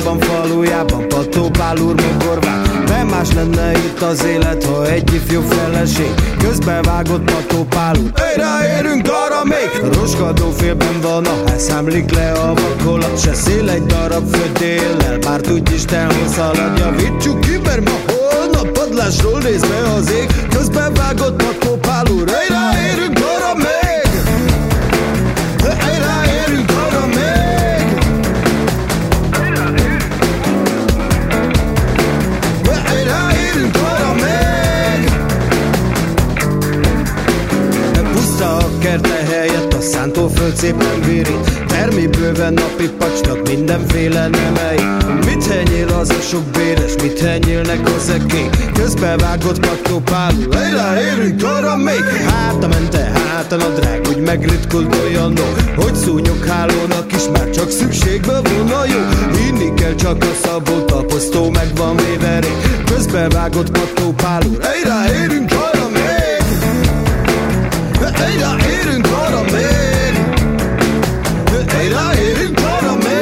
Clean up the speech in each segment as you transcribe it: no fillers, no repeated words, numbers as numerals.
városában, falujában Pattó Pál úr mogorván. Nem más lenne itt az élet, ha egy ifjú feleség közbevágott Pattó Pál úr. Ráérünk arra még! A roskadó félben van a ház, számlik le a vakolat. Se szél egy darab földéllel, bár tudj Isten, hol szalad. Javítsuk ki, mert ma holnap padlásról néz be az ég. Közbevágott Pattó Pál úr. Ráérünk arra még! Ráérünk arra még! Ráérünk arra még! Puszta a kerte helyett, a szántóföld szépen virít. Termi bőven napi pacsnak mindenféle nemei. Mit henyél az a sok béres, mit henyélnek a szekély? Közbevágott Pattó Pál úr. Ráérünk arra még! Háta mente, háta nadrág, úgy megritkult olyan no, hogy szúnyog hálónak is már csak szükségbe volna jó. Hinni kell csak a Szabó taposztó, meg van véve rég. Közbevágott Pattó Pál úr. Ráérünk arra még! Ráérünk arra még! Ráérünk arra még!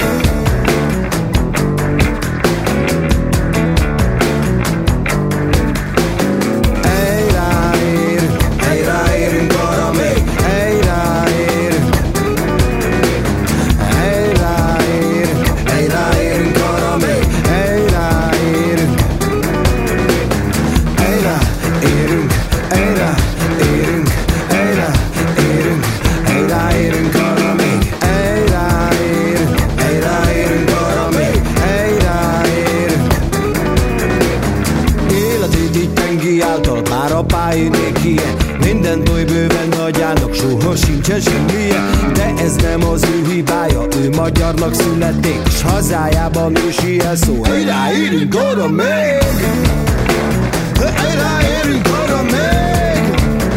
Mindent oly bőven nagyának, soha sincsen semmije. De ez nem az ő hibája, ő magyarnak születték, s hazájában ősi elszó. Ráérünk arra még! Ráérünk arra még!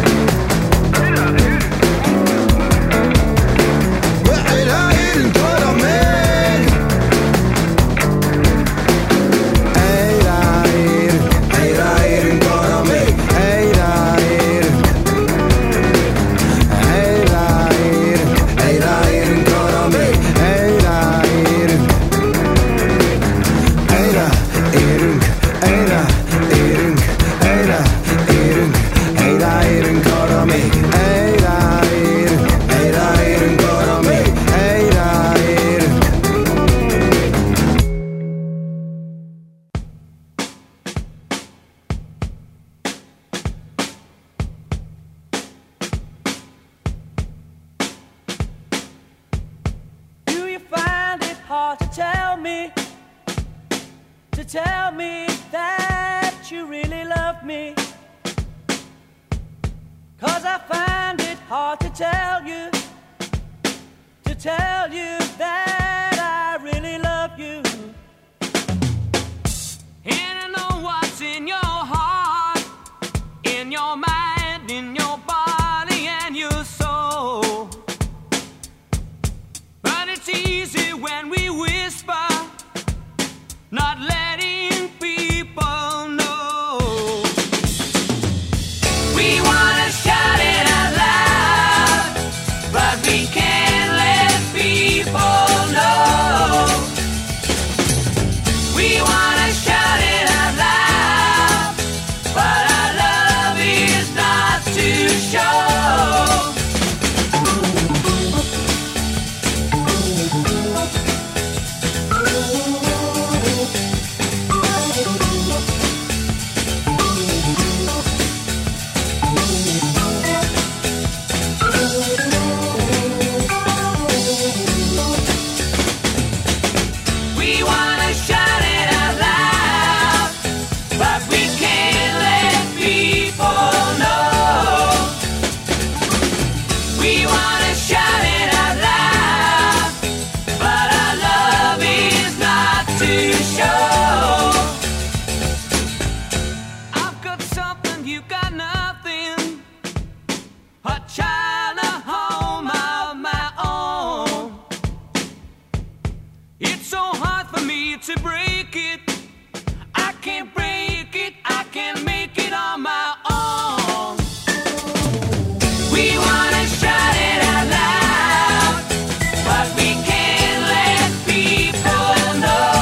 Ráérünk arra még! Ráérünk arra még! Tell me that you really love me, 'cause I find it hard to tell you that I really love you. And I know what's in your heart, in your mind, in your body and your soul. But it's easy when we whisper, not letting people know. We wanna shout it out loud, but we can't let people know. We wanna shout it out loud, but our love is not to show. To break it, I can't break it, I can't make it on my own. We wanna shout it out loud, but we can't let people know.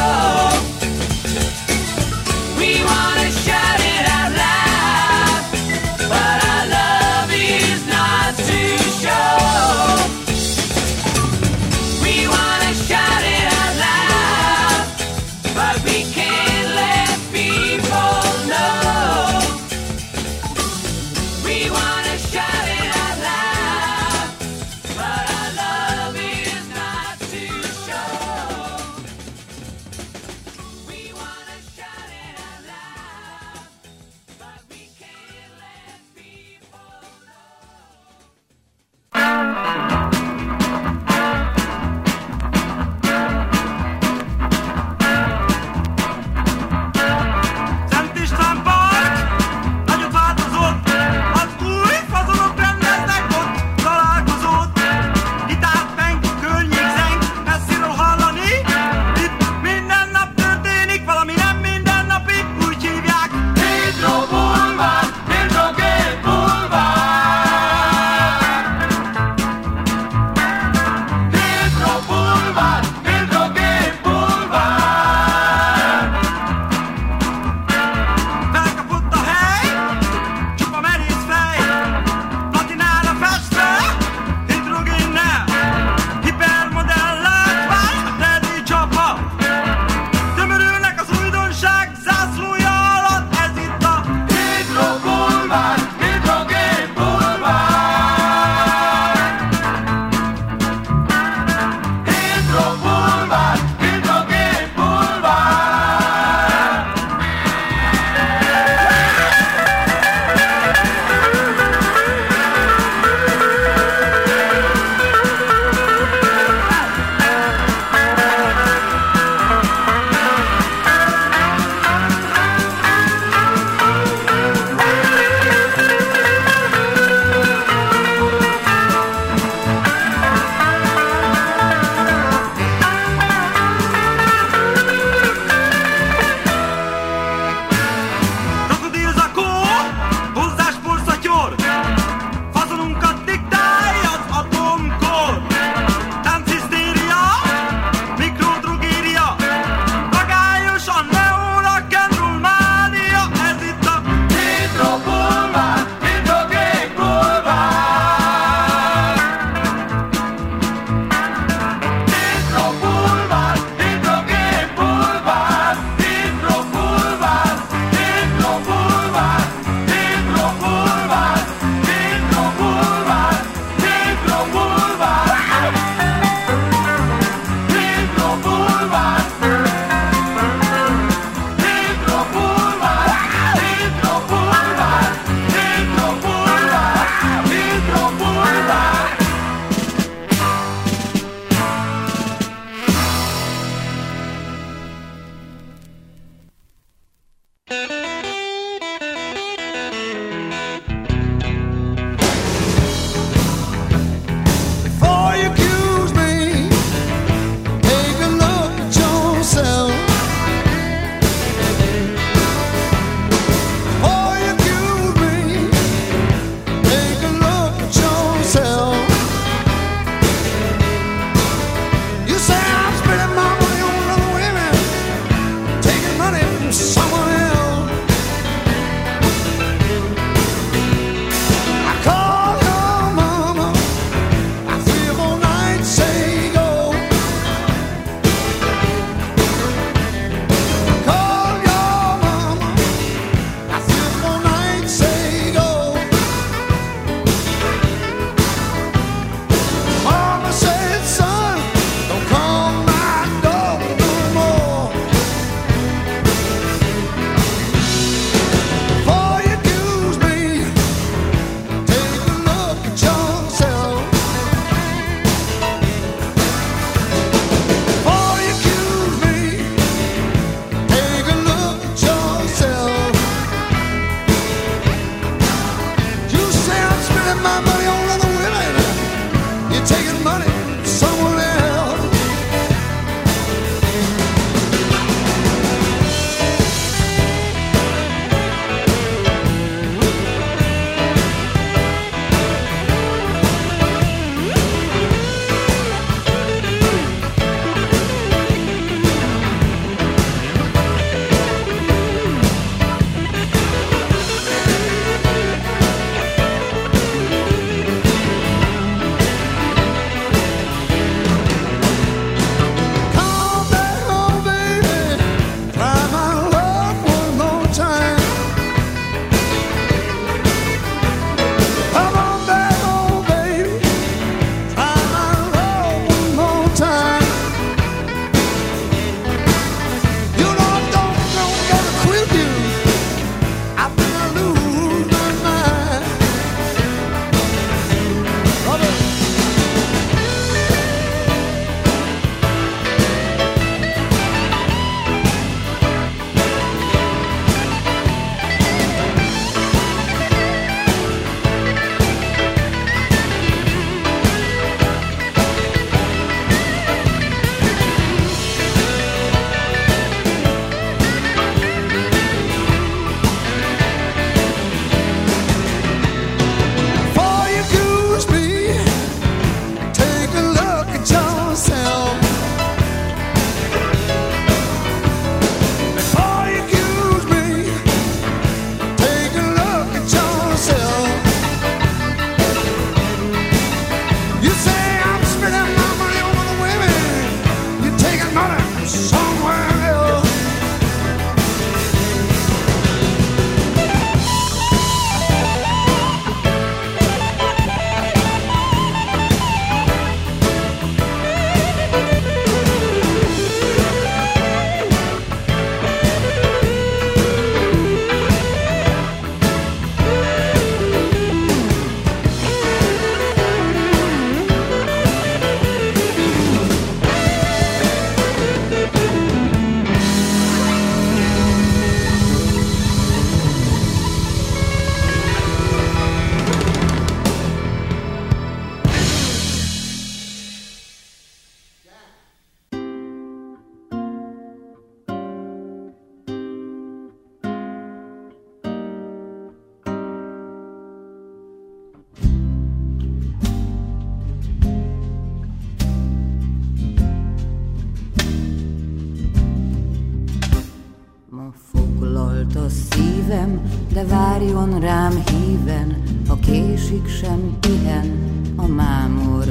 De várjon rám híven, ha késik sem pihen a mámor.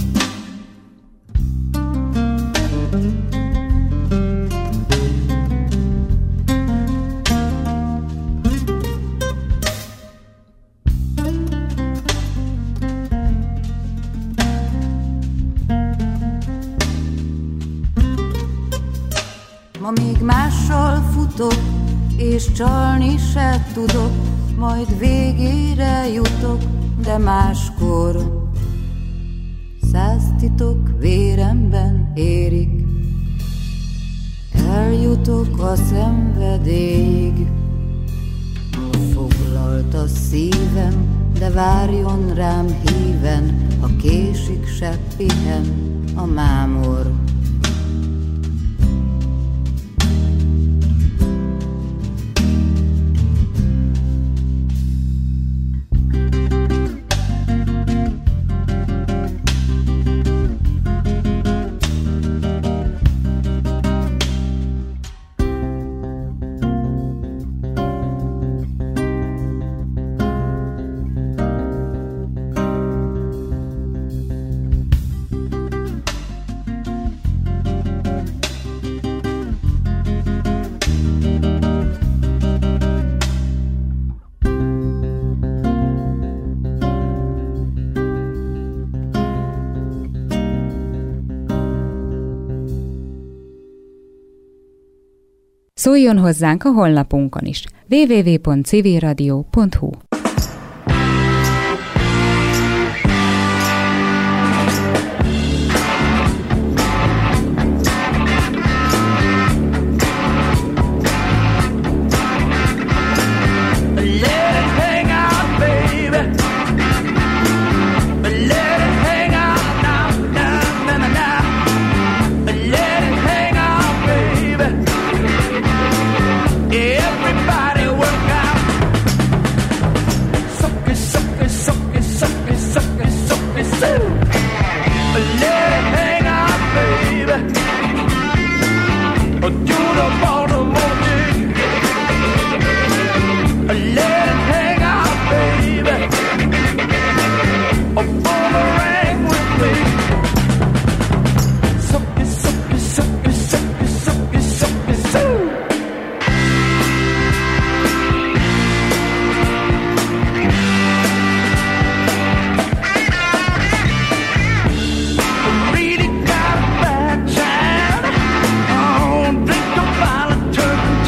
Ma még mással futok, és csalni se tudok, majd végére jutok, de máskor 100 titok véremben érik, eljutok a szenvedélyig. Foglalt a szívem, de várjon rám híven, ha késik se pihen a mámor. Szóljon hozzánk a honlapunkon is. www.civilradio.hu. Really got a bad time. Oh, drink a bottle of turpentine.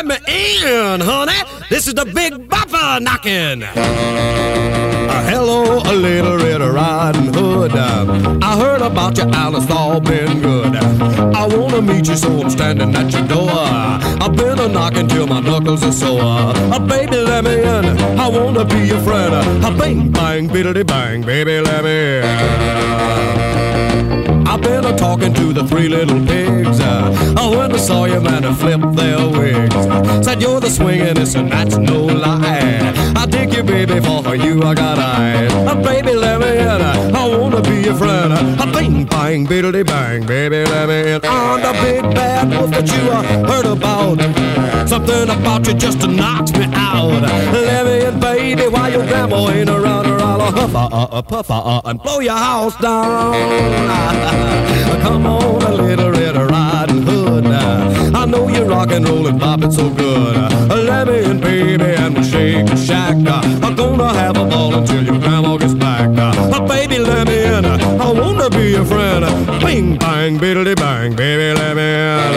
let me in, honey. This is the Big Bopper knocking. Hello, a little Red Riding Hood. I heard about you, Alice, all been good. I wanna meet you, so I'm standing at your door. I've been a knocking till my knuckles are sore. Baby, let me in. I wanna be your friend. Bang, bang, biddly bang, baby, let me in. I've been a-talking to the three little pigs. When I saw you, man, I flipped their wigs. Said you're the swingin'est, and that's no lie. I dig you, baby, for you I got eyes. Baby, let me in. I wanna be your friend. Bang, bang, biddly bang, baby, let me in. I'm the big bad wolf that you heard about. Something about you just knocks me out. Let me in, baby, while your grandma ain't around her. I'll puff and blow your house down. Come on, a little Red Riding Hood. I know you rock and roll and bop it so good. Let me in, baby, and we'll shake a shack. I'm gonna have a ball until your grandma gets back. Baby, let me in. I wanna be your friend. Bing, bang, biddly bang, baby, let me in.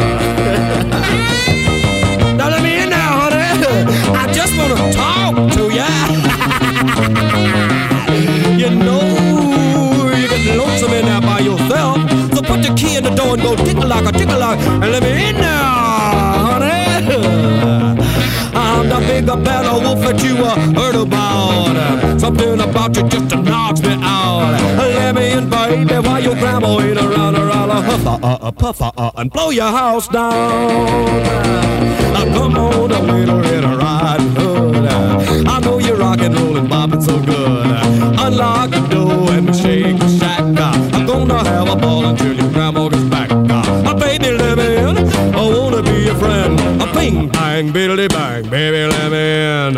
Now let me in now, honey. I just wanna talk to ya. You know you get lonesome in there by yourself, so put the key in the door and go tickle-lock, and let me in now, honey. I'm the bigger, better wolf that you heard about. Something about you just knocks me out. Let me in, baby, while your grandma ain't around her. I'll puff and blow your house down. Come on, a little Red Riding Hood. I know you rock and roll and bop it so good. Unlock the door and shake the shack. I'm gonna have a ball until your grandma gets back. Baby, let me in. I wanna be your friend. Bing, bang, biddly bang, baby, let me in.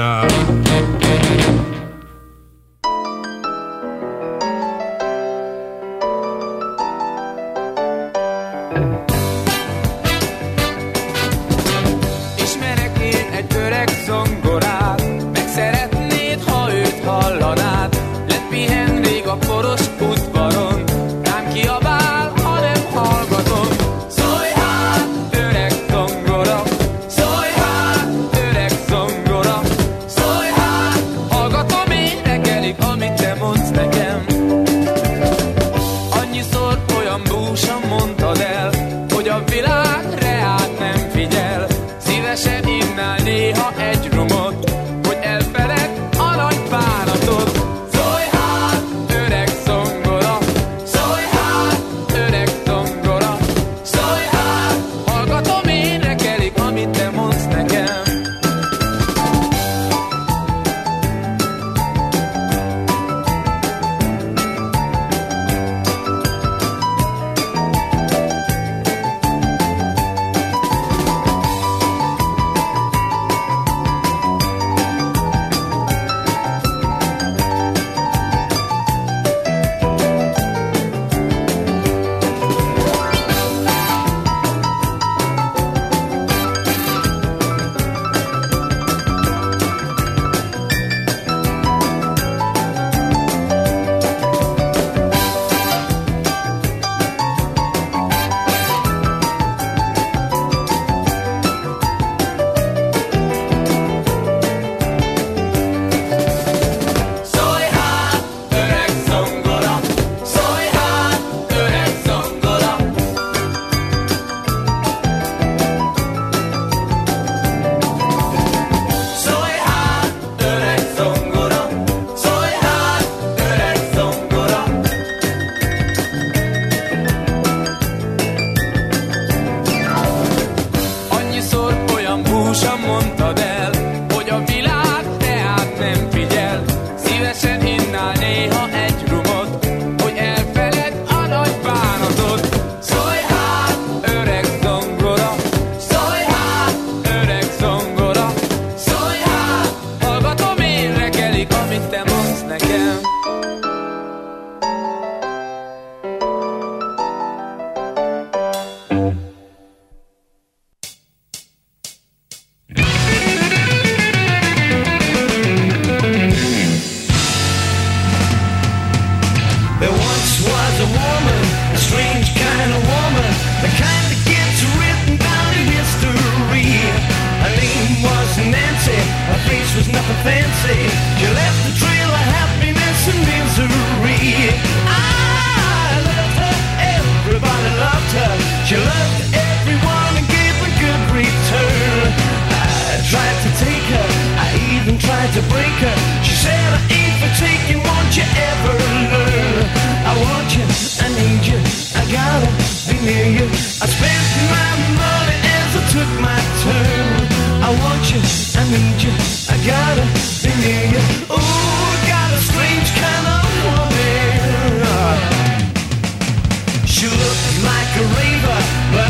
Ismerek én egy öreg zongorát, meg szeretnéd, ha őt hallanád. Lett pihen rég a poros udvaron, rám kiabál, ha nem hallgatom. Szólj hát, öreg zongora, szólj hát, öreg zongora, szólj hát, hallgatom én reggelig, amit te mondsz nekem. Annyiszor olyan búsan mondtad el, hogy a világ reát nem figyel. Szívesen innál néha egy rumot, hogy elfeled a nagy bánatot. Szólj hát, öreg zongora, szólj hát, öreg zongora, szólj hát, hallgatom én reggelig, amit te mondsz nekem. The kind that gets written down in history. near you. I spent my money as I took my turn. I want you, I need you, I gotta be near you. Ooh, got a strange kind of woman. She looks like a raver, but